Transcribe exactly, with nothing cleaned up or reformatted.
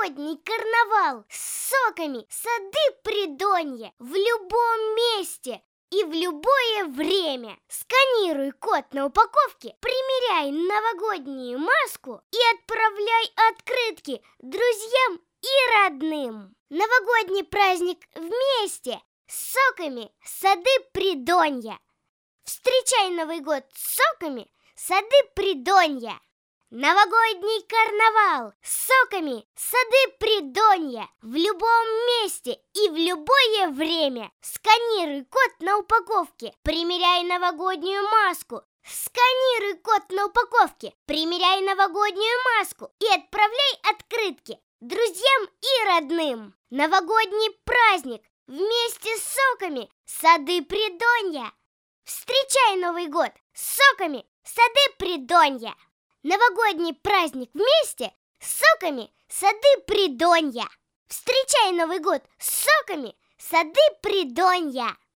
новогодний карнавал с соками, сады Придонья в любом месте и в любое время. Сканируй код на упаковке, примеряй новогоднюю маску и отправляй открытки друзьям и родным. Новогодний праздник вместе с соками, сады Придонья. Встречай Новый год с соками, сады Придонья. Новогодний карнавал с соками, сады Придонья в любом месте и в любое время. Сканируй код на упаковке, примеряй новогоднюю маску. Сканируй код на упаковке, примеряй новогоднюю маску и отправляй открытки друзьям и родным. Новогодний праздник вместе с соками, сады Придонья. Встречай Новый год с соками, сады Придонья. Новогодний праздник вместе с соками, сады Придонья. Встречай Новый год с соками, сады Придонья.